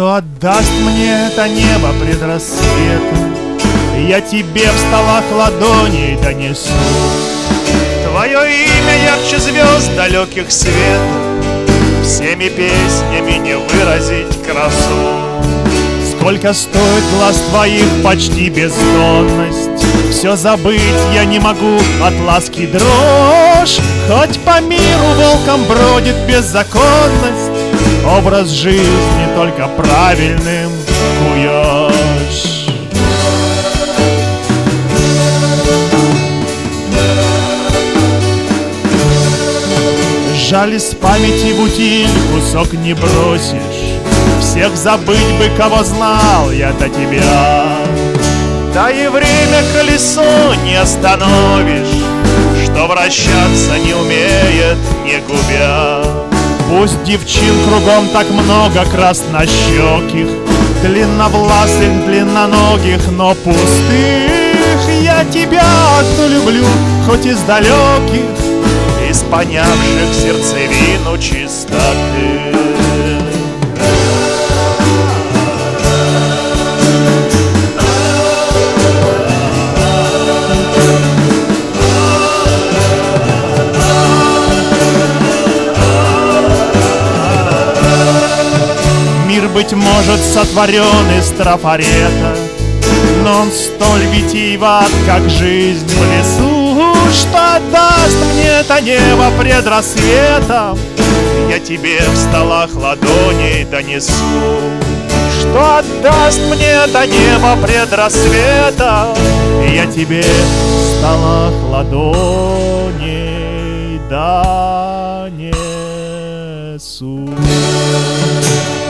Что отдаст мне это небо пред рассветом, я тебе в столах ладоней донесу. Твое имя ярче звезд далеких светов, всеми песнями не выразить красу. Сколько стоит глаз твоих почти бездонность, все забыть я не могу от ласки дрожь. Хоть по миру волком бродит беззаконность, образ жизни только правильным куешь. Жаль, из памяти в утиль кусок не бросишь, всех забыть бы, кого знал я до тебя. Да и время колесо не остановишь, что вращаться не умеет, не губя. Пусть девчин кругом так много краснощеких, длинновласых, длинноногих, но пустых. Я тебя одну люблю, хоть из далеких, из понявших сердцевину чистоты. Мир, быть может, сотворен из трафарета, но он столь витиеват, как жизнь в лесу. Что отдаст мне это небо пред рассветом, я тебе в столах ладоней донесу. Что отдаст мне это небо пред рассветом, я тебе в столах ладоней донесу.